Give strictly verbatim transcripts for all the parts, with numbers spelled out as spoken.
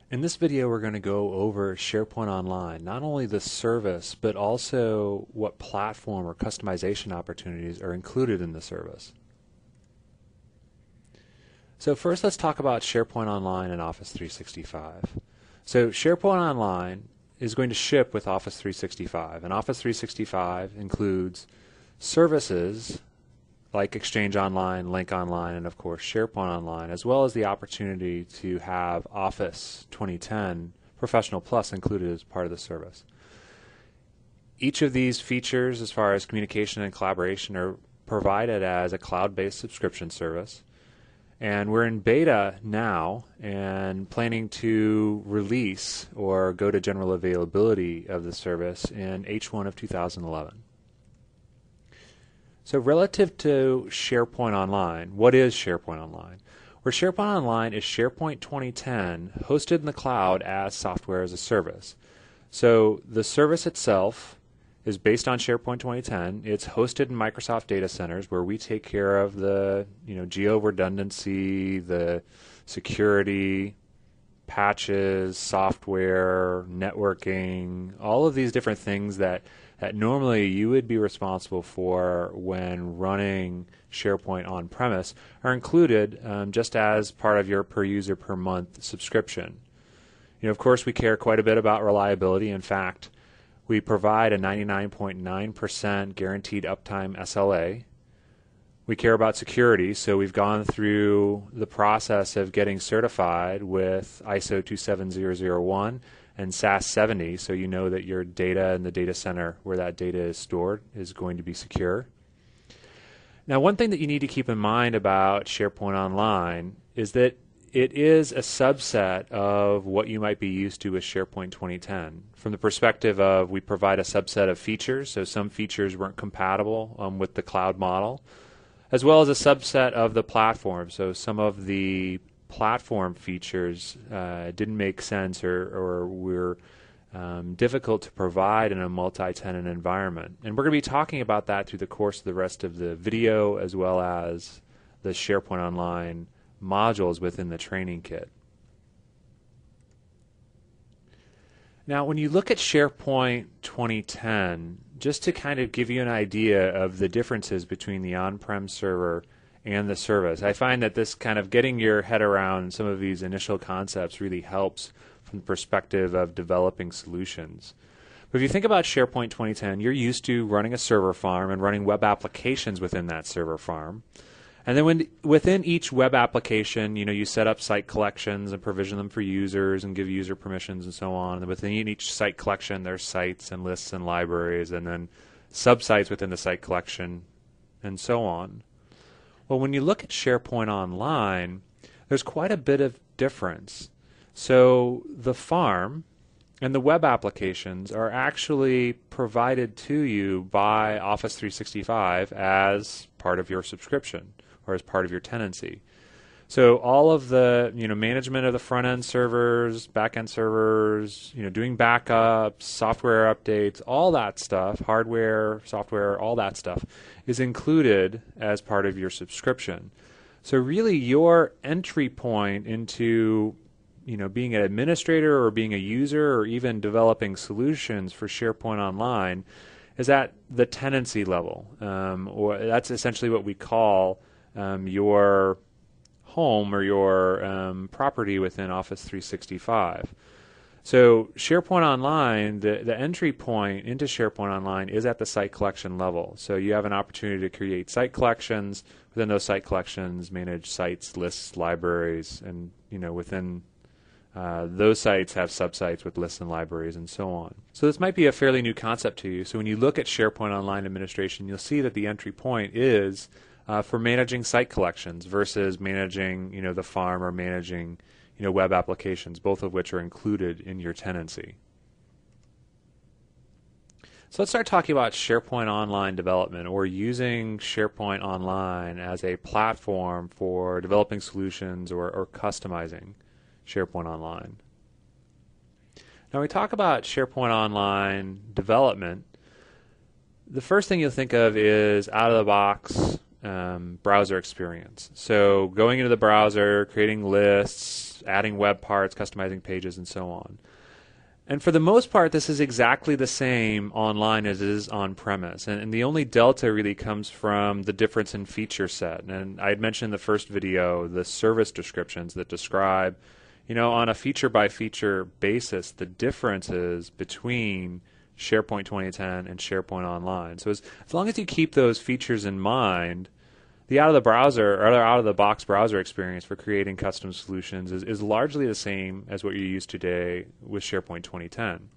In this video, we're going to go over SharePoint Online, not only the service, but also what platform or customization opportunities are included in the service. So first, let's talk about SharePoint Online and Office three sixty-five. So SharePoint Online is going to ship with Office three sixty-five, and Office three sixty-five includes services like Exchange Online, Lync Online, and of course SharePoint Online, as well as the opportunity to have Office twenty ten Professional Plus included as part of the service. Each of these features, as far as communication and collaboration, are provided as a cloud-based subscription service. And we're in beta now and planning to release or go to general availability of the service in H one of two thousand eleven. So relative to SharePoint Online, what is SharePoint Online? Where SharePoint Online is SharePoint twenty ten hosted in the cloud as software as a service. So the service itself is based on SharePoint twenty ten. It's hosted in Microsoft data centers where we take care of the you know, geo-redundancy, the security, patches, software, networking, all of these different things that that normally you would be responsible for when running SharePoint on-premise are included um, just as part of your per user per month subscription. You know, of course, we care quite a bit about reliability. In fact, we provide a ninety-nine point nine percent guaranteed uptime S L A. We care about security, so we've gone through the process of getting certified with I S O two seven zero zero one and S A S seventy, so you know that your data in the data center where that data is stored is going to be secure. Now, one thing that you need to keep in mind about SharePoint Online is that it is a subset of what you might be used to with SharePoint twenty ten. From the perspective of we provide a subset of features, so some features weren't compatible um, with the cloud model, as well as a subset of the platform. So some of the platform features uh, didn't make sense or, or were um, difficult to provide in a multi-tenant environment. And we're going to be talking about that through the course of the rest of the video, as well as the SharePoint Online modules within the training kit. Now, when you look at SharePoint twenty ten, just to kind of give you an idea of the differences between the on-prem server and the service, I find that this kind of getting your head around some of these initial concepts really helps from the perspective of developing solutions. But if you think about SharePoint twenty ten, you're used to running a server farm and running web applications within that server farm. And then when, within each web application, you know, you set up site collections and provision them for users and give user permissions and so on. And within each site collection, there's sites and lists and libraries, and then subsites within the site collection, and so on. Well, when you look at SharePoint Online, there's quite a bit of difference. So the farm and the web applications are actually provided to you by Office three sixty-five as part of your subscription or as part of your tenancy. So all of the you know management of the front end servers, back end servers, you know doing backups, software updates, all that stuff, hardware, software, all that stuff is included as part of your subscription. So really your entry point into you know being an administrator or being a user or even developing solutions for SharePoint Online is at the tenancy level, um, or that's essentially what we call um, your home or your um, property within Office three sixty-five. So SharePoint Online, the, the entry point into SharePoint Online is at the site collection level. So you have an opportunity to create site collections. Within those site collections, manage sites, lists, libraries, and you know within uh, those sites have subsites with lists and libraries and so on. So this might be a fairly new concept to you. So when you look at SharePoint Online administration, you'll see that the entry point is Uh, for managing site collections versus managing, you know, the farm or managing, you know, web applications, both of which are included in your tenancy. So let's start talking about SharePoint Online development, or using SharePoint Online as a platform for developing solutions or, or customizing SharePoint Online. Now, when we talk about SharePoint Online development, the first thing you'll think of is out of the box um, browser experience. So going into the browser, creating lists, adding web parts, customizing pages, and so on. And for the most part, this is exactly the same online as it is on-premise. And, and the only delta really comes from the difference in feature set. And I had mentioned in the first video the service descriptions that describe, you know, on a feature-by-feature basis, the differences between SharePoint twenty ten and SharePoint Online. So as, as long as you keep those features in mind, the out-of-the-browser or out-of-the-box browser experience for creating custom solutions is, is largely the same as what you use today with SharePoint twenty ten.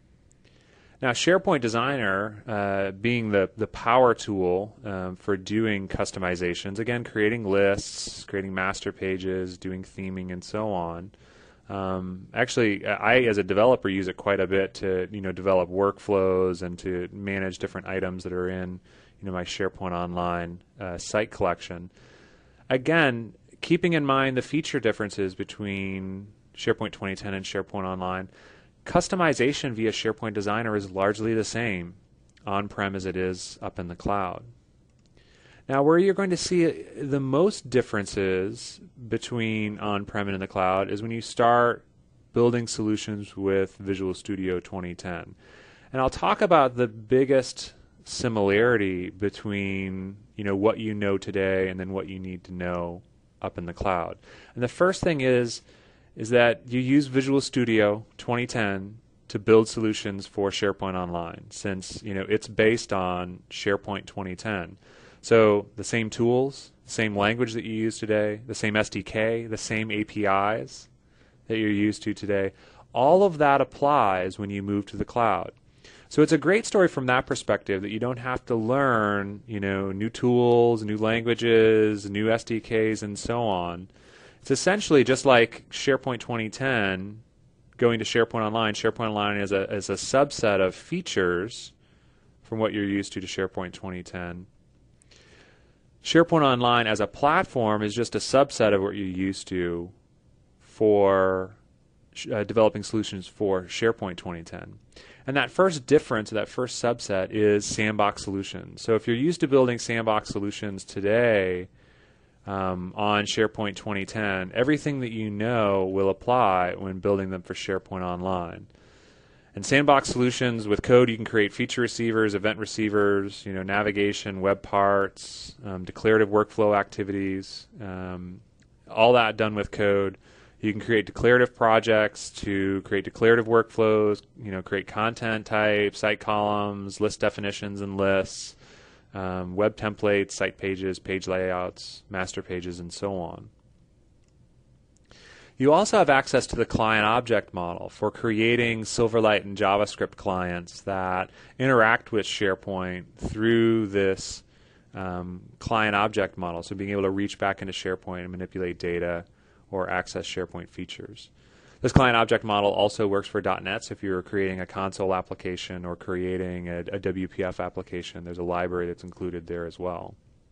Now, SharePoint Designer, uh, being the, the power tool um, for doing customizations, again, creating lists, creating master pages, doing theming, and so on. Um, actually, I, as a developer, use it quite a bit to, you know, develop workflows and to manage different items that are in, you know, my SharePoint Online uh, site collection. Again, keeping in mind the feature differences between SharePoint twenty ten and SharePoint Online, customization via SharePoint Designer is largely the same on-prem as it is up in the cloud. Now, where you're going to see the most differences between on-prem and in the cloud is when you start building solutions with Visual Studio twenty ten. And I'll talk about the biggest similarity between, you know, what you know today and then what you need to know up in the cloud. And the first thing is is that you use Visual Studio twenty ten to build solutions for SharePoint Online, since, you know, it's based on SharePoint twenty ten. So the same tools, the same language that you use today, the same S D K, the same A P Is that you're used to today, all of that applies when you move to the cloud. So it's a great story from that perspective, that you don't have to learn, you know, new tools, new languages, new S D Ks, and so on. It's essentially just like SharePoint twenty ten going to SharePoint Online. SharePoint Online is a, is a subset of features from what you're used to to SharePoint twenty ten. SharePoint Online as a platform is just a subset of what you're used to for uh, developing solutions for SharePoint twenty ten. And that first difference, that first subset, is sandbox solutions. So if you're used to building sandbox solutions today um, on SharePoint twenty ten, everything that you know will apply when building them for SharePoint Online. And sandbox solutions, with code, you can create feature receivers, event receivers, you know, navigation, web parts, um, declarative workflow activities, um, all that done with code. You can create declarative projects to create declarative workflows, you know, create content types, site columns, list definitions and lists, um, web templates, site pages, page layouts, master pages, and so on. You also have access to the client object model for creating Silverlight and JavaScript clients that interact with SharePoint through this um, client object model. So being able to reach back into SharePoint and manipulate data or access SharePoint features. This client object model also works for dot net, so if you're creating a console application or creating a, a W P F application, there's a library that's included there as well.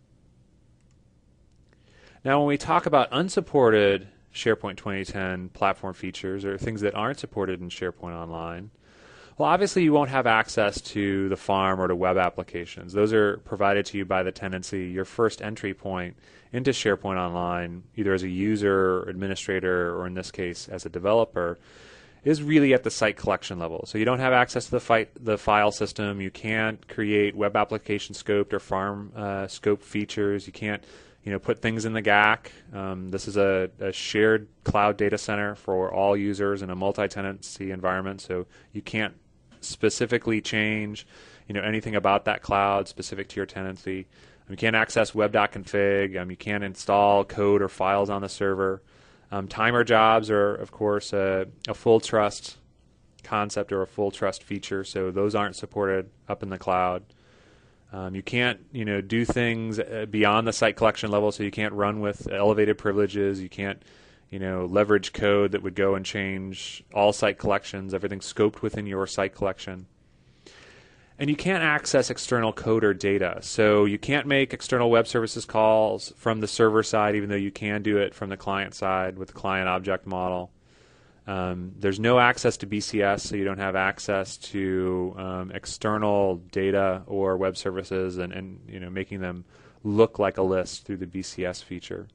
Now, when we talk about unsupported SharePoint twenty ten platform features, or things that aren't supported in SharePoint Online, well, obviously you won't have access to the farm or to web applications. Those are provided to you by the tenancy. Your first entry point into SharePoint Online, either as a user, administrator, or in this case as a developer, is really at the site collection level. So you don't have access to the, fi the file system. You can't create web application scoped or farm uh, scope features. You can't, you know, put things in the G A C. Um, this is a, a shared cloud data center for all users in a multi-tenancy environment, so you can't specifically change, you know, anything about that cloud specific to your tenancy. Um, you can't access web.config. Um, you can't install code or files on the server. Um, timer jobs are, of course, a, a full trust concept or a full trust feature, so those aren't supported up in the cloud. Um, you can't, you know, do things beyond the site collection level, so you can't run with elevated privileges. You can't, you know, leverage code that would go and change all site collections. Everything's scoped within your site collection. And you can't access external code or data. So you can't make external web services calls from the server side, even though you can do it from the client side with the client object model. Um, there's no access to B C S, so you don't have access to um, external data or web services and, and you know, making them look like a list through the B C S feature.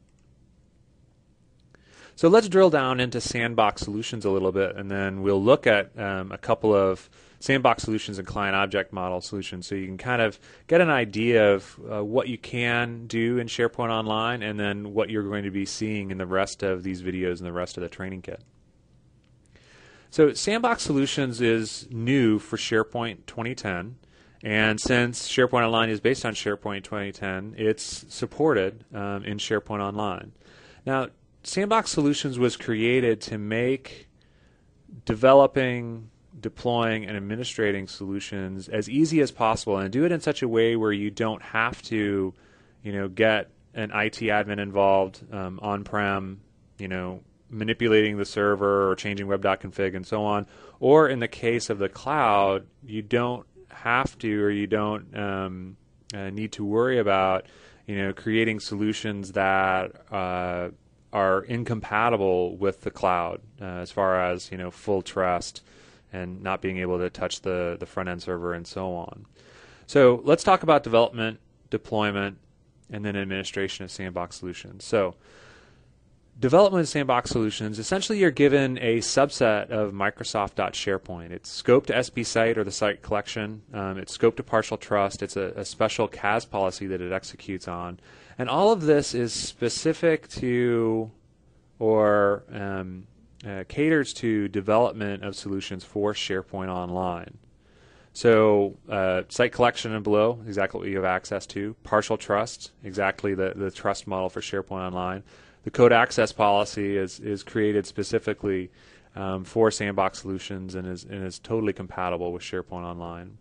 So let's drill down into sandbox solutions a little bit, and then we'll look at um, a couple of sandbox solutions and client object model solutions, so you can kind of get an idea of uh, what you can do in SharePoint Online, and then what you're going to be seeing in the rest of these videos and the rest of the training kit. So Sandbox Solutions is new for SharePoint twenty ten, and since SharePoint Online is based on SharePoint twenty ten, it's supported um, in SharePoint Online. Now, Sandbox Solutions was created to make developing, deploying, and administrating solutions as easy as possible, and do it in such a way where you don't have to, you know, get an I T admin involved um, on-prem, you know, manipulating the server or changing web.config and so on. Or in the case of the cloud, you don't have to, or you don't um, uh, need to worry about, you know, creating solutions that uh, are incompatible with the cloud uh, as far as, you know, full trust and not being able to touch the, the front-end server and so on. So let's talk about development, deployment, and then administration of Sandbox Solutions. So development of Sandbox Solutions, essentially you're given a subset of Microsoft.SharePoint. It's scoped to S P Site or the site collection. Um, it's scoped to partial trust. It's a, a special C A S policy that it executes on. And all of this is specific to or um, uh, caters to development of solutions for SharePoint Online. So uh, site collection and below, exactly what you have access to. Partial trust, exactly the, the trust model for SharePoint Online. The code access policy is, is created specifically um, for Sandbox Solutions and is, and is totally compatible with SharePoint Online.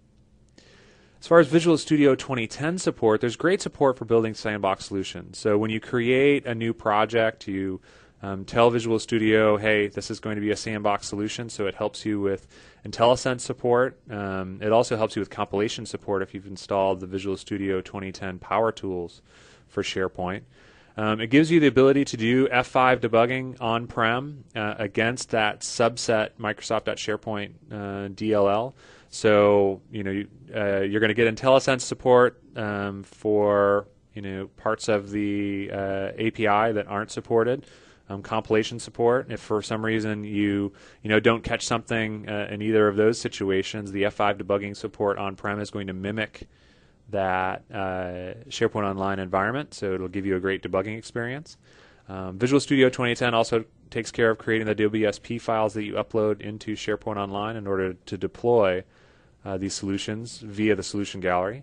As far as Visual Studio twenty ten support, there's great support for building Sandbox Solutions. So when you create a new project, you um, tell Visual Studio, hey, this is going to be a Sandbox solution, so it helps you with IntelliSense support. Um, it also helps you with compilation support if you've installed the Visual Studio twenty ten Power Tools for SharePoint. Um, it gives you the ability to do F five debugging on-prem uh, against that subset Microsoft.SharePoint uh, D L L. So you know you, uh, you're going to get IntelliSense support um, for you know parts of the uh, A P I that aren't supported. Um, compilation support. If for some reason you you know don't catch something uh, in either of those situations, the F five debugging support on-prem is going to mimic that uh, SharePoint Online environment, so it'll give you a great debugging experience. Um, Visual Studio twenty ten also takes care of creating the W S P files that you upload into SharePoint Online in order to deploy uh, these solutions via the solution gallery.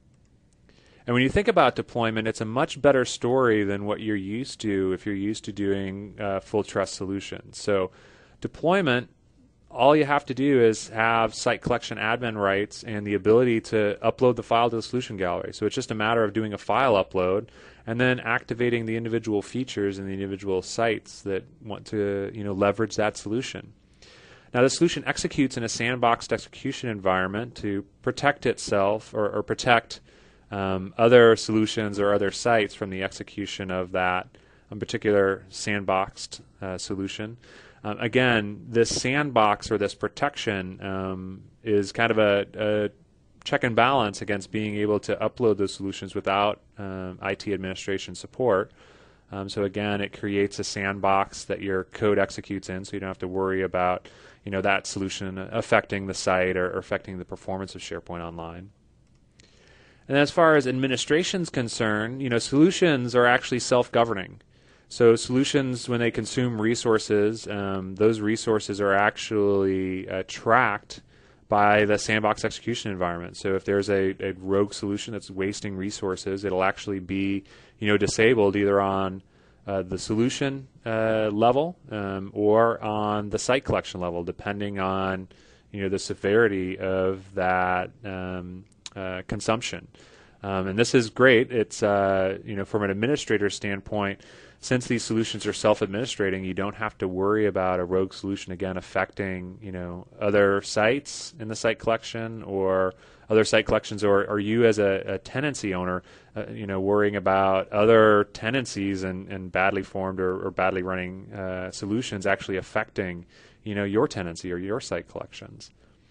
And when you think about deployment, it's a much better story than what you're used to if you're used to doing uh, full trust solutions. So deployment, all you have to do is have site collection admin rights and the ability to upload the file to the solution gallery. So it's just a matter of doing a file upload and then activating the individual features and the individual sites that want to you know, leverage that solution. Now the solution executes in a sandboxed execution environment to protect itself or, or protect um, other solutions or other sites from the execution of that um, particular sandboxed uh, solution. Um, again, this sandbox or this protection um, is kind of a, a check and balance against being able to upload those solutions without um, I T administration support. Um, so again, it creates a sandbox that your code executes in, so you don't have to worry about you know that solution affecting the site or, or affecting the performance of SharePoint Online. And as far as administration is concerned, you know solutions are actually self-governing. So solutions, when they consume resources, um, those resources are actually uh, tracked by the sandbox execution environment. So if there's a, a rogue solution that's wasting resources, it'll actually be, you know, disabled either on uh, the solution uh, level um, or on the site collection level, depending on, you know, the severity of that um, uh, consumption. Um, and this is great. It's, uh, you know, from an administrator standpoint, since these solutions are self-administrating, you don't have to worry about a rogue solution again affecting, you know, other sites in the site collection or other site collections, or, or you as a, a tenancy owner, uh, you know, worrying about other tenancies and, and badly formed or, or badly running uh, solutions actually affecting, you know, your tenancy or your site collections.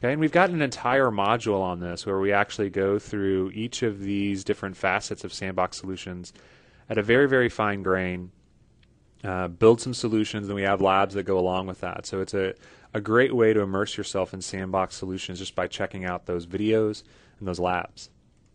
Okay, and we've got an entire module on this where we actually go through each of these different facets of Sandbox Solutions at a very, very fine grain, uh, build some solutions, and we have labs that go along with that. So it's a, a great way to immerse yourself in Sandbox Solutions just by checking out those videos and those labs.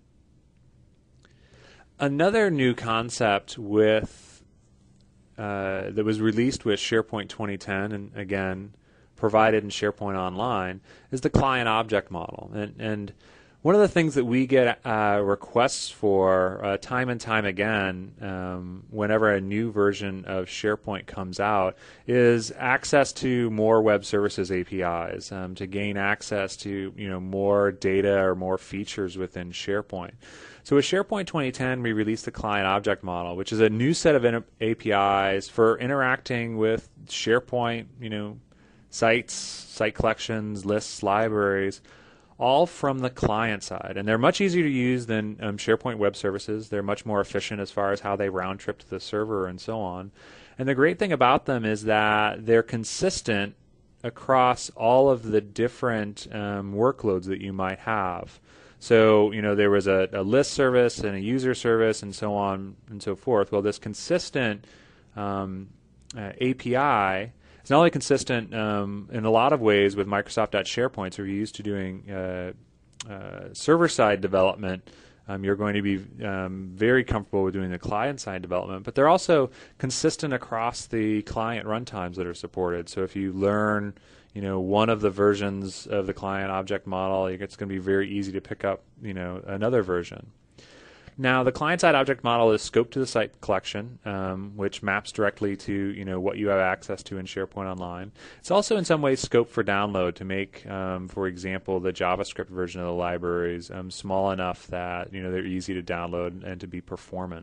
Another new concept with uh, that was released with SharePoint twenty ten, and again, provided in SharePoint Online, is the client object model. And, and one of the things that we get uh, requests for uh, time and time again um, whenever a new version of SharePoint comes out is access to more web services A P Is, um, to gain access to you know more data or more features within SharePoint. So with SharePoint twenty ten, we released the client object model, which is a new set of A P Is for interacting with SharePoint, you know, sites, site collections, lists, libraries, all from the client side. And they're much easier to use than um, SharePoint Web Services. They're much more efficient as far as how they round trip to the server and so on. And the great thing about them is that they're consistent across all of the different um, workloads that you might have. So, you know, there was a, a list service and a user service and so on and so forth. Well, this consistent um, uh, A P I is not only consistent um, in a lot of ways with Microsoft.SharePoint, so if you're used to doing uh, uh, server-side development, um, you're going to be um, very comfortable with doing the client-side development, but they're also consistent across the client runtimes that are supported. So if you learn you know, one of the versions of the client object model, it's going to be very easy to pick up, you know, another version. Now, the client-side object model is scoped to the site collection, um, which maps directly to, you know, what you have access to in SharePoint Online. It's also in some ways scoped for download to make, um, for example, the JavaScript version of the libraries um, small enough that, you know, they're easy to download and to be performant.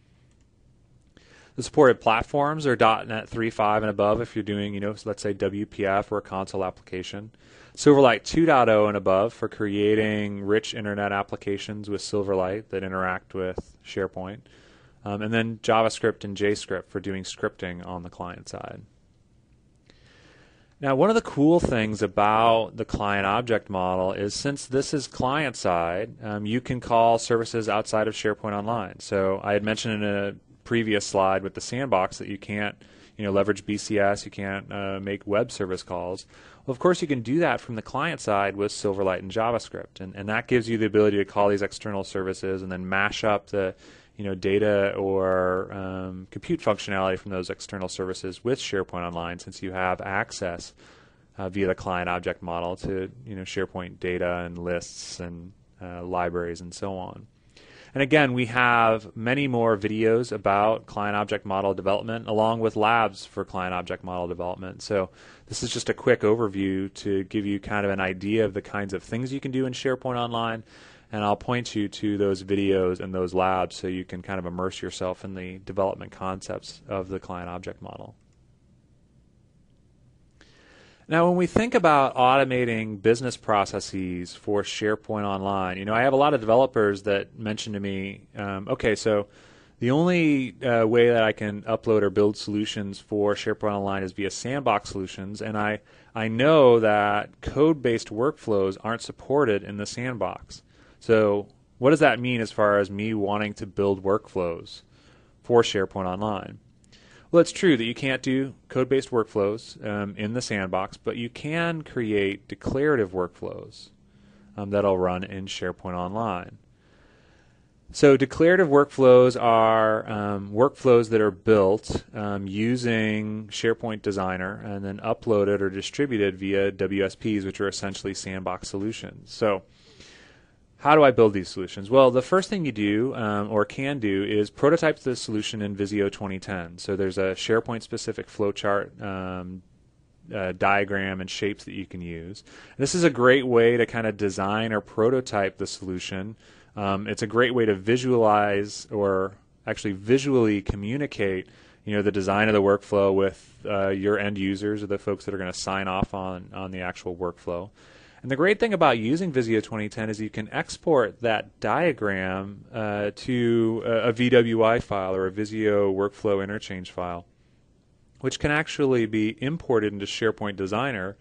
The supported platforms are dot net three point five and above if you're doing, you know, let's say W P F or a console application. Silverlight two point oh and above for creating rich internet applications with Silverlight that interact with SharePoint. Um, and then JavaScript and JScript for doing scripting on the client side. Now, one of the cool things about the client object model is since this is client side, um, you can call services outside of SharePoint Online. So I had mentioned in a previous slide with the sandbox that you can't you know leverage B C S, you can't uh, make web service calls. Well, of course you can do that from the client side with Silverlight and JavaScript, and, and that gives you the ability to call these external services and then mash up the you know data or um, compute functionality from those external services with SharePoint Online, since you have access uh, via the client object model to you know SharePoint data and lists and uh, libraries and so on. And again, we have many more videos about client object model development along with labs for client object model development. So this is just a quick overview to give you kind of an idea of the kinds of things you can do in SharePoint Online, and I'll point you to those videos and those labs so you can kind of immerse yourself in the development concepts of the client object model. Now, when we think about automating business processes for SharePoint Online, you know, I have a lot of developers that mention to me, um, okay, so the only uh, way that I can upload or build solutions for SharePoint Online is via Sandbox Solutions, and I, I know that code-based workflows aren't supported in the Sandbox. So what does that mean as far as me wanting to build workflows for SharePoint Online? Well, it's true that you can't do code-based workflows um, in the sandbox, but you can create declarative workflows um, that'll run in SharePoint Online. So declarative workflows are um, workflows that are built um, using SharePoint Designer and then uploaded or distributed via W S Ps, which are essentially sandbox solutions. So how do I build these solutions? Well, the first thing you do um, or can do is prototype the solution in Visio twenty ten. So there's a SharePoint-specific flowchart um, uh, diagram and shapes that you can use. And this is a great way to kind of design or prototype the solution. Um, it's a great way to visualize or actually visually communicate you know, the design of the workflow with uh, your end users or the folks that are going to sign off on, on the actual workflow. And the great thing about using Visio twenty ten is you can export that diagram uh, to a, a V W I file or a Visio workflow interchange file, which can actually be imported into SharePoint Designer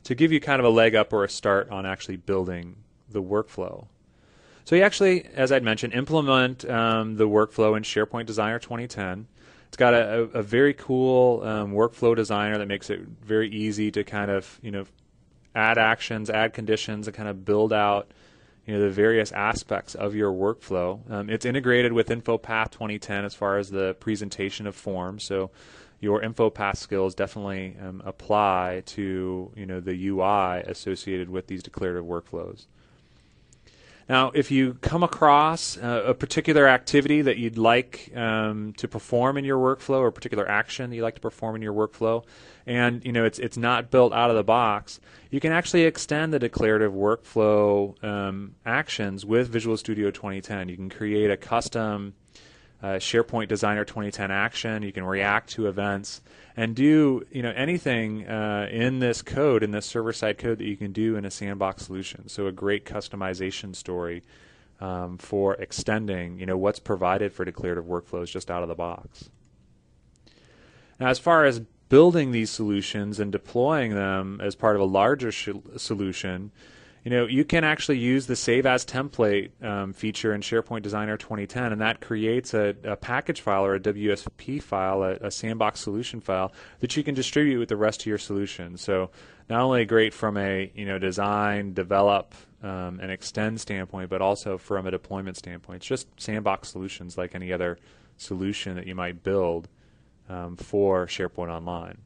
to give you kind of a leg up or a start on actually building the workflow. So you actually, as I'd mentioned, implement um, the workflow in SharePoint Designer twenty ten. It's got a, a very cool um, workflow designer that makes it very easy to kind of, you know, add actions, add conditions, and kind of build out, you know, the various aspects of your workflow. Um, it's integrated with InfoPath twenty ten as far as the presentation of forms. So your InfoPath skills definitely um, apply to, you know, the U I associated with these declarative workflows. Now, if you come across uh, a particular activity that you'd like um, to perform in your workflow, or a particular action that you'd like to perform in your workflow, and you know it's it's not built out of the box, you can actually extend the declarative workflow um, actions with Visual Studio twenty ten. You can create a custom uh, SharePoint Designer twenty ten action. You can react to events and do you know anything uh, in this code, in this server-side code, that you can do in a sandbox solution. So a great customization story um, for extending you know what's provided for declarative workflows just out of the box. Now, as far as building these solutions and deploying them as part of a larger sh solution, you know, you can actually use the Save As Template um, feature in SharePoint Designer twenty ten, and that creates a, a package file or a W S P file, a, a sandbox solution file that you can distribute with the rest of your solution. So not only great from a you know design, develop, um, and extend standpoint, but also from a deployment standpoint. It's just sandbox solutions like any other solution that you might build um, for SharePoint Online.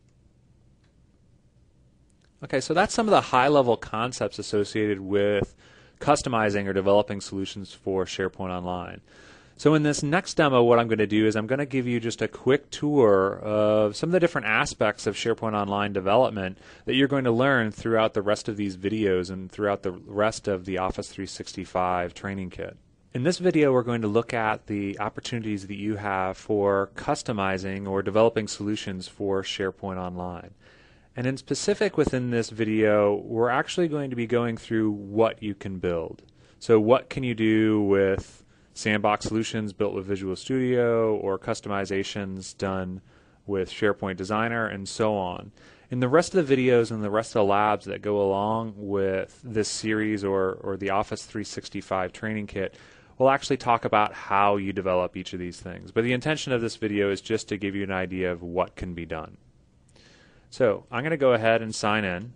Okay, so that's some of the high-level concepts associated with customizing or developing solutions for SharePoint Online. So in this next demo, what I'm going to do is I'm going to give you just a quick tour of some of the different aspects of SharePoint Online development that you're going to learn throughout the rest of these videos and throughout the rest of the Office three sixty-five training kit. In this video, we're going to look at the opportunities that you have for customizing or developing solutions for SharePoint Online. And in specific within this video, we're actually going to be going through what you can build. So what can you do with sandbox solutions built with Visual Studio, or customizations done with SharePoint Designer, and so on. In the rest of the videos and the rest of the labs that go along with this series or, or the Office three sixty-five training kit, we'll actually talk about how you develop each of these things. But the intention of this video is just to give you an idea of what can be done. So I'm going to go ahead and sign in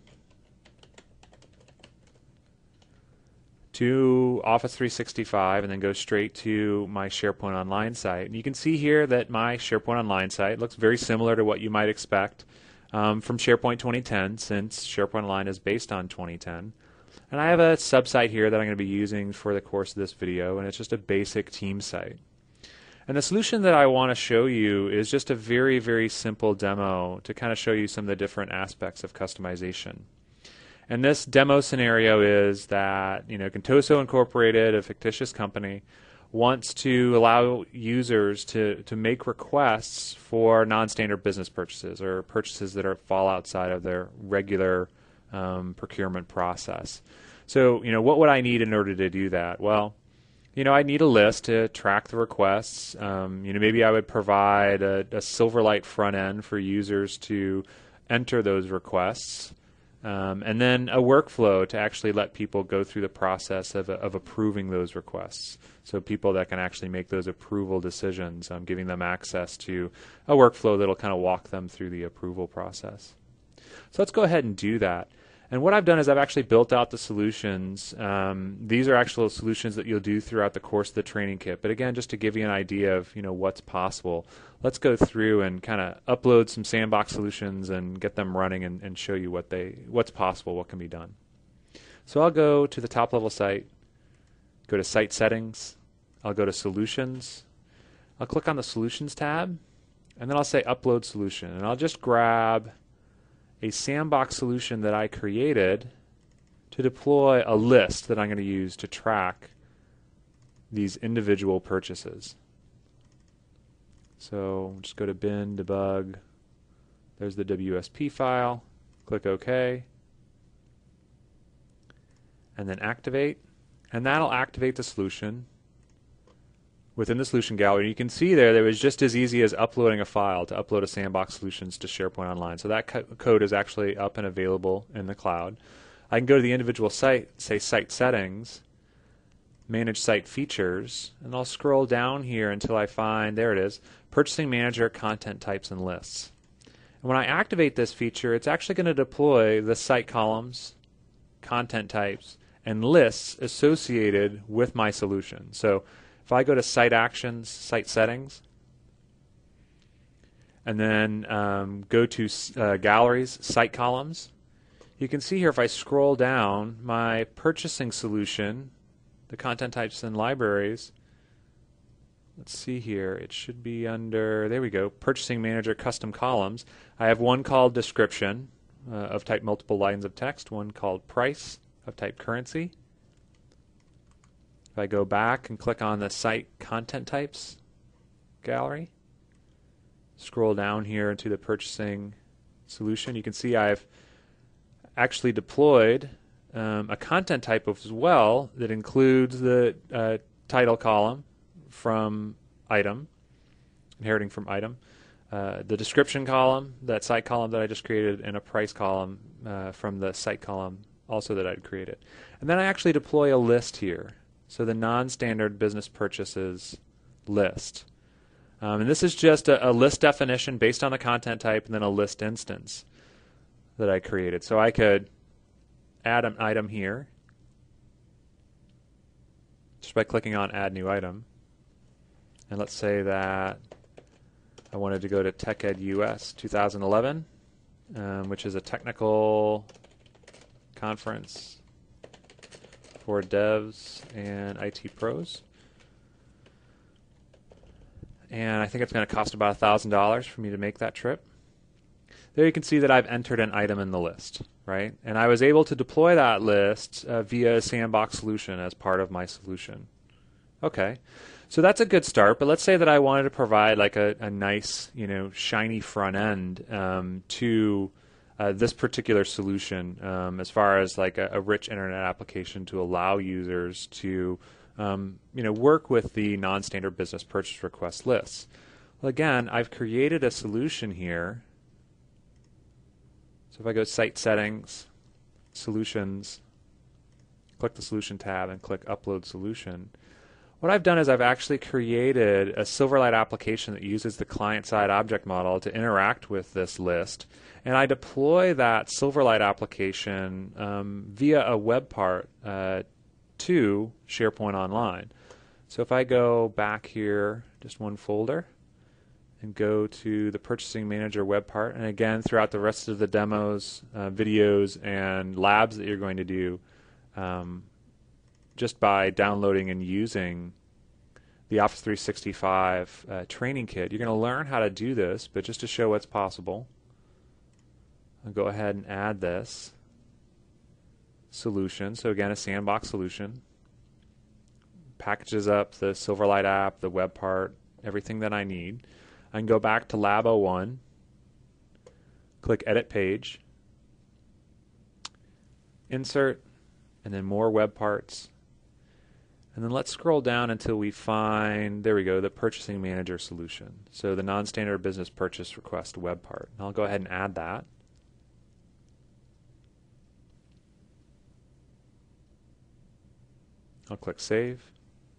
to Office three sixty-five and then go straight to my SharePoint Online site. And you can see here that my SharePoint Online site looks very similar to what you might expect um, from SharePoint twenty ten, since SharePoint Online is based on twenty ten. And I have a subsite here that I'm going to be using for the course of this video, and it's just a basic team site. And the solution that I want to show you is just a very, very simple demo to kind of show you some of the different aspects of customization. And this demo scenario is that, you know, Contoso Incorporated, a fictitious company, wants to allow users to, to make requests for non-standard business purchases, or purchases that are, fall outside of their regular um, procurement process. So, you know, what would I need in order to do that? Well, you know, I need a list to track the requests. Um, you know, maybe I would provide a, a Silverlight front end for users to enter those requests, um, and then a workflow to actually let people go through the process of, of approving those requests. So people that can actually make those approval decisions, um, giving them access to a workflow that'll kind of walk them through the approval process. So let's go ahead and do that. And what I've done is I've actually built out the solutions. Um, these are actual solutions that you'll do throughout the course of the training kit. But again, just to give you an idea of you know what's possible, let's go through and kind of upload some sandbox solutions and get them running and, and show you what they what's possible, what can be done. So I'll go to the top level site, go to Site Settings, I'll go to Solutions, I'll click on the Solutions tab, and then I'll say Upload Solution, and I'll just grab a sandbox solution that I created to deploy a list that I'm going to use to track these individual purchases. So just go to bin, debug, there's the W S P file, click OK, and then activate, and that'll activate the solution within the solution gallery. You can see there that it was just as easy as uploading a file to upload a Sandbox Solutions to SharePoint Online. So that co code is actually up and available in the cloud. I can go to the individual site, say Site Settings, Manage Site Features, and I'll scroll down here until I find, there it is, Purchasing Manager, Content Types, and Lists. And when I activate this feature, it's actually going to deploy the site columns, content types, and lists associated with my solution. So if I go to Site Actions, Site Settings, and then um, go to uh, Galleries, Site Columns, you can see here if I scroll down, my purchasing solution, the content types and libraries, let's see here, it should be under, there we go, Purchasing Manager Custom Columns. I have one called Description uh, of type multiple lines of text, one called Price of type Currency. If I go back and click on the Site Content Types gallery, scroll down here into the Purchasing Solution, you can see I've actually deployed um, a content type as well that includes the uh, title column from item, inheriting from item, uh, the description column, that site column that I just created, and a price column uh, from the site column also that I'd created. And then I actually deploy a list here, so the non-standard business purchases list. Um, and this is just a, a list definition based on the content type and then a list instance that I created. So I could add an item here just by clicking on Add New Item. And let's say that I wanted to go to TechEd U S twenty eleven, um, which is a technical conference for devs and I T pros. And I think it's going to cost about one thousand dollars for me to make that trip. There you can see that I've entered an item in the list, right? And I was able to deploy that list uh, via a Sandbox solution as part of my solution. Okay, so that's a good start, but let's say that I wanted to provide like a, a nice, you know, shiny front end um, to uh, this particular solution um, as far as like a, a rich internet application to allow users to um, you know, work with the non-standard business purchase request lists. Well, again, I've created a solution here. So if I go Site Settings, Solutions, click the Solution tab and click Upload Solution, what I've done is I've actually created a Silverlight application that uses the client-side object model to interact with this list, and I deploy that Silverlight application um, via a web part uh, to SharePoint Online. So if I go back here, just one folder, and go to the Purchasing Manager web part, and again, throughout the rest of the demos, uh, videos, and labs that you're going to do, um, just by downloading and using the Office three sixty-five uh, training kit, you're going to learn how to do this, but just to show what's possible, I'll go ahead and add this solution. So again, a Sandbox solution. Packages up the Silverlight app, the web part, everything that I need. I can go back to Lab oh one, click Edit Page, Insert, and then more web parts. And then let's scroll down until we find, there we go, the Purchasing Manager solution. So the non-standard business purchase request web part. And I'll go ahead and add that. I'll click Save.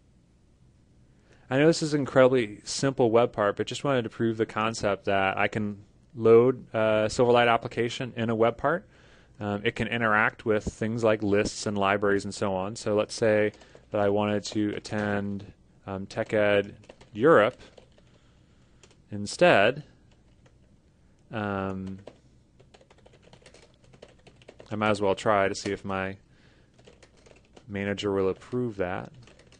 I know this is an incredibly simple web part, but just wanted to prove the concept that I can load a Silverlight application in a web part. Um, it can interact with things like lists and libraries and so on. So let's say that I wanted to attend um, TechEd Europe instead. Um, I might as well try to see if my manager will approve that.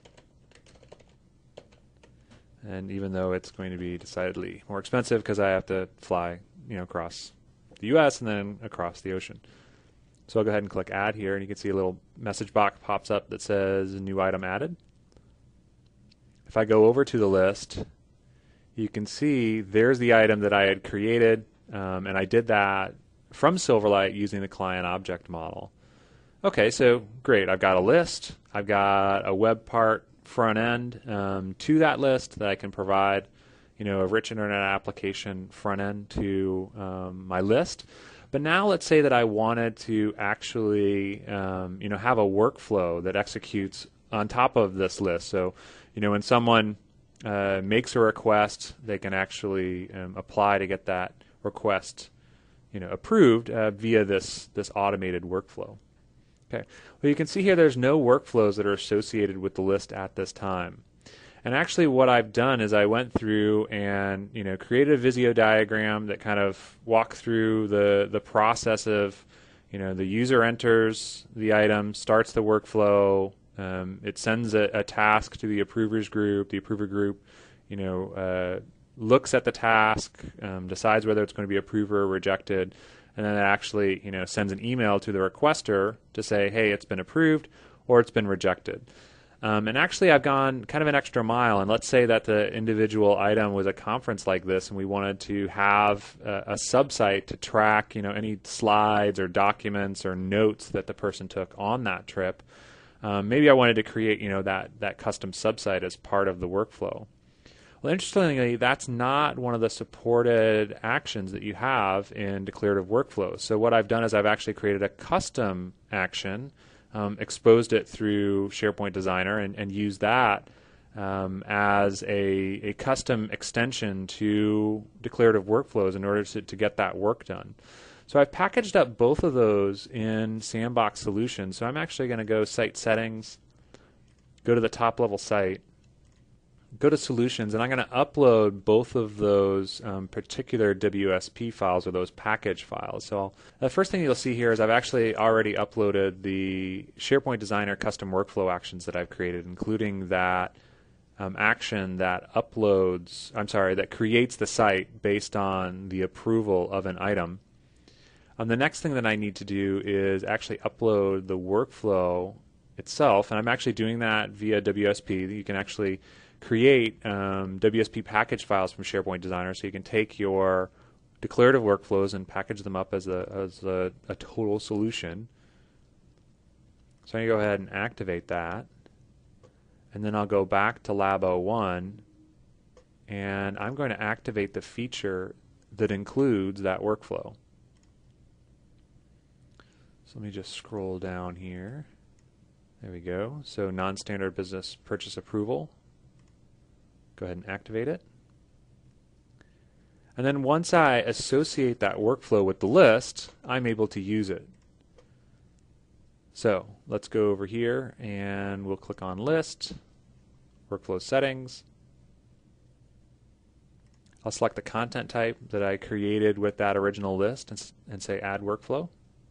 And even though it's going to be decidedly more expensive because I have to fly, you know, across the U S and then across the ocean. So I'll go ahead and click Add here, and you can see a little message box pops up that says New Item Added. If I go over to the list, you can see there's the item that I had created, um, and I did that from Silverlight using the client object model. Okay, so great. I've got a list. I've got a web part front end um, to that list that I can provide, you know, a rich internet application front end to um, my list. But now let's say that I wanted to actually, um, you know, have a workflow that executes on top of this list. So, you know, when someone uh, makes a request, they can actually um, apply to get that request, you know, approved uh, via this this automated workflow. Okay. Well, you can see here there's no workflows that are associated with the list at this time. And actually what I've done is I went through and, you know, created a Visio diagram that kind of walked through the, the process of, you know, the user enters the item, starts the workflow, um, it sends a, a task to the approvers group, the approver group, you know, uh, looks at the task, um, decides whether it's going to be approved or rejected, and then it actually, you know, sends an email to the requester to say, hey, it's been approved or it's been rejected. Um, and actually, I've gone kind of an extra mile. And let's say that the individual item was a conference like this, and we wanted to have a, a subsite to track, you know, any slides or documents or notes that the person took on that trip. Um, maybe I wanted to create, you know, that that custom subsite as part of the workflow. Well, interestingly, that's not one of the supported actions that you have in declarative workflows. So what I've done is I've actually created a custom action. Um, exposed it through SharePoint Designer and, and used that um, as a, a custom extension to declarative workflows in order to, to get that work done. So I've packaged up both of those in Sandbox Solutions. So I'm actually going to go Site Settings, go to the top level site, go to Solutions, and I'm going to upload both of those um, particular W S P files or those package files. So I'll, the first thing you'll see here is I've actually already uploaded the SharePoint Designer custom workflow actions that I've created, including that um, action that uploads, I'm sorry, that creates the site based on the approval of an item. Um, the next thing that I need to do is actually upload the workflow itself, and I'm actually doing that via W S P. You can actually create um, W S P package files from SharePoint Designer, so you can take your declarative workflows and package them up as a as a, a total solution. So I'm going to go ahead and activate that, and then I'll go back to Lab oh one, and I'm going to activate the feature that includes that workflow. So let me just scroll down here. There we go. So non-standard business purchase approval. Go ahead and activate it. And then once I associate that workflow with the list, I'm able to use it. So let's go over here and we'll click on List, Workflow Settings. I'll select the content type that I created with that original list and, and say Add Workflow.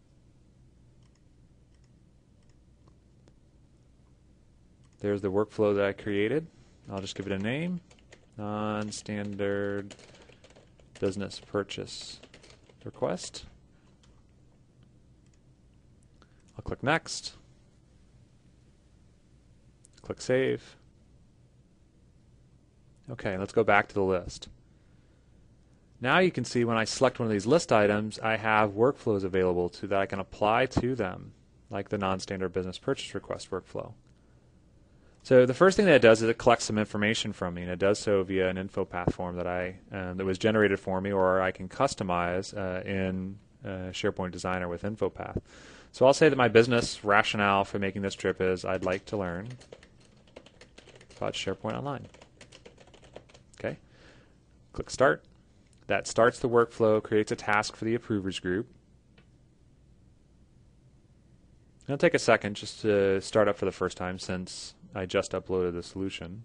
There's the workflow that I created. I'll just give it a name, non-standard business purchase request. I'll click Next, click Save. Okay, let's go back to the list. Now you can see when I select one of these list items, I have workflows available to that I can apply to them, like the non-standard business purchase request workflow. So the first thing that it does is it collects some information from me, and it does so via an info path form that I um, that was generated for me, or I can customize uh, in uh, SharePoint Designer with InfoPath. So I'll say that my business rationale for making this trip is I'd like to learn about SharePoint Online. Okay, click Start. That starts the workflow, creates a task for the approvers group. It'll take a second just to start up for the first time since I just uploaded the solution.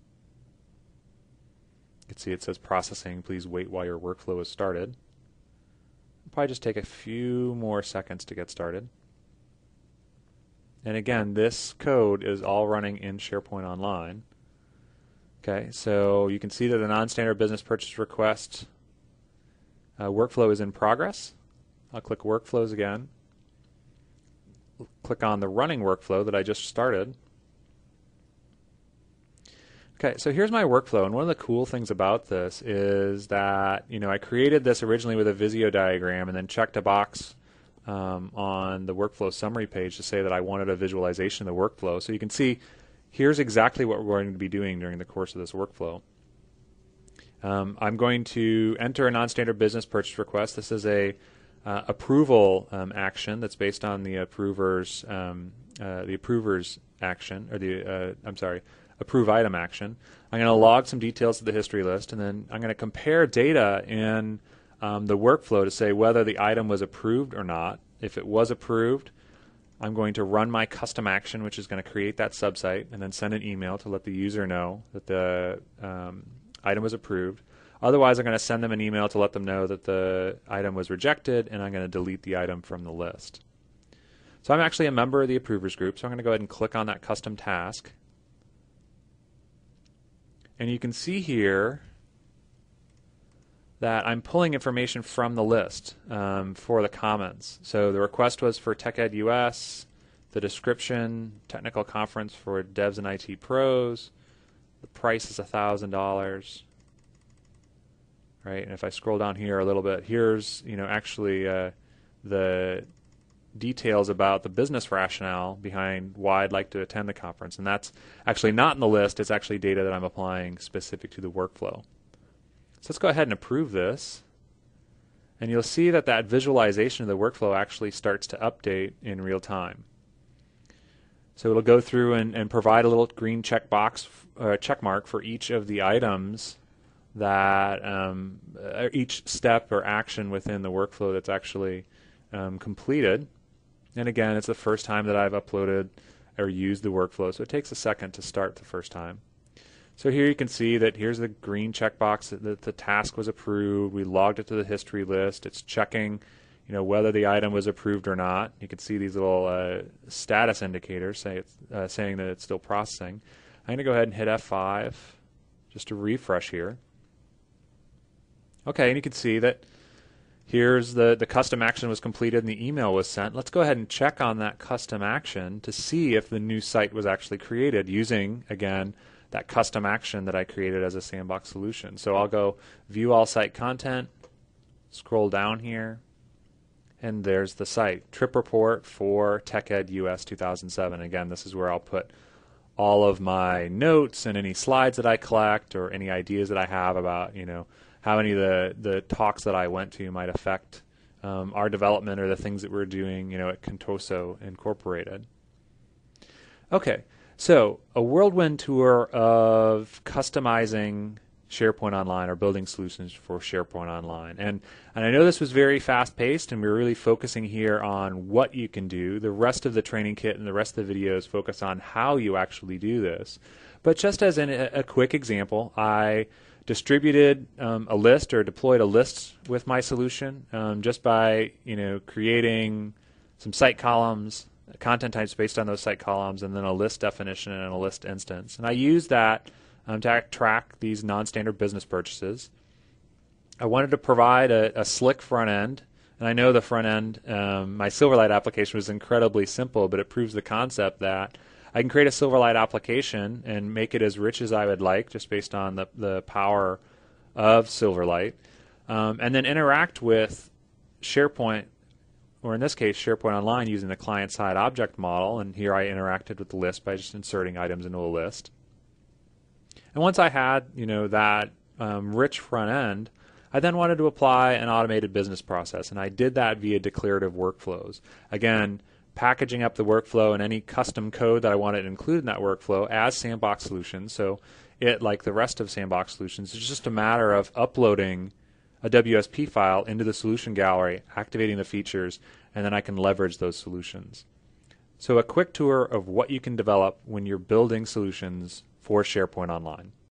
You can see it says processing. Please wait while your workflow is started. It'll probably just take a few more seconds to get started. And again, this code is all running in SharePoint Online. Okay, so you can see that the non-standard business purchase request uh, workflow is in progress. I'll click Workflows again. Click on the running workflow that I just started. Okay, so here's my workflow, and one of the cool things about this is that, you know, I created this originally with a Visio diagram and then checked a box um, on the workflow summary page to say that I wanted a visualization of the workflow. So you can see here's exactly what we're going to be doing during the course of this workflow. Um, I'm going to enter a non-standard business purchase request. This is a uh, approval um, action that's based on the approver's um, uh, the approver's action, or the uh, I'm sorry, approve item action. I'm going to log some details to the history list, and then I'm going to compare data in um, the workflow to say whether the item was approved or not. If it was approved, I'm going to run my custom action, which is going to create that subsite, and then send an email to let the user know that the um, item was approved. Otherwise, I'm going to send them an email to let them know that the item was rejected, and I'm going to delete the item from the list. So I'm actually a member of the approvers group, so I'm going to go ahead and click on that custom task. And you can see here that I'm pulling information from the list um, for the comments. So the request was for TechEd U S, the description, technical conference for devs and I T pros, the price is one thousand dollars. Right, and if I scroll down here a little bit, here's you know actually uh, the details about the business rationale behind why I'd like to attend the conference, and that's actually not in the list. It's actually data that I'm applying specific to the workflow. So let's go ahead and approve this, and you'll see that that visualization of the workflow actually starts to update in real time. So it'll go through and, and provide a little green check box, uh, check mark for each of the items that um, uh, each step or action within the workflow that's actually um, completed. And again, it's the first time that I've uploaded or used the workflow, so it takes a second to start the first time. So here you can see that here's the green checkbox that the, the task was approved. We logged it to the history list. It's checking, you know, whether the item was approved or not. You can see these little uh, status indicators say it's, uh, saying that it's still processing. I'm going to go ahead and hit F five just to refresh here. Okay, and you can see that here's the, the custom action was completed and the email was sent. Let's go ahead and check on that custom action to see if the new site was actually created using, again, that custom action that I created as a sandbox solution. So I'll go view all site content, scroll down here, and there's the site. Trip report for TechEd U S two thousand seven. Again, this is where I'll put all of my notes and any slides that I collect or any ideas that I have about, you know, how any of the, the talks that I went to might affect um, our development or the things that we're doing, you know, at Contoso Incorporated. Okay, so a whirlwind tour of customizing SharePoint Online or building solutions for SharePoint Online. And, and I know this was very fast-paced, and we're really focusing here on what you can do. The rest of the training kit and the rest of the videos focus on how you actually do this. But just as an, a quick example, I distributed um, a list or deployed a list with my solution um, just by you know creating some site columns, content types based on those site columns, and then a list definition and a list instance. And I used that um, to track these non-standard business purchases. I wanted to provide a, a slick front end, and I know the front end, um, my Silverlight application was incredibly simple, but it proves the concept that I can create a Silverlight application and make it as rich as I would like just based on the, the power of Silverlight, um, and then interact with SharePoint, or in this case SharePoint Online, using the client-side object model. And here I interacted with the list by just inserting items into a list. And once I had you know that um, rich front end, I then wanted to apply an automated business process, and I did that via declarative workflows. Again, packaging up the workflow and any custom code that I wanted to include in that workflow as Sandbox Solutions. So it, like the rest of Sandbox Solutions, is just a matter of uploading a W S P file into the solution gallery, activating the features, and then I can leverage those solutions. So a quick tour of what you can develop when you're building solutions for SharePoint Online.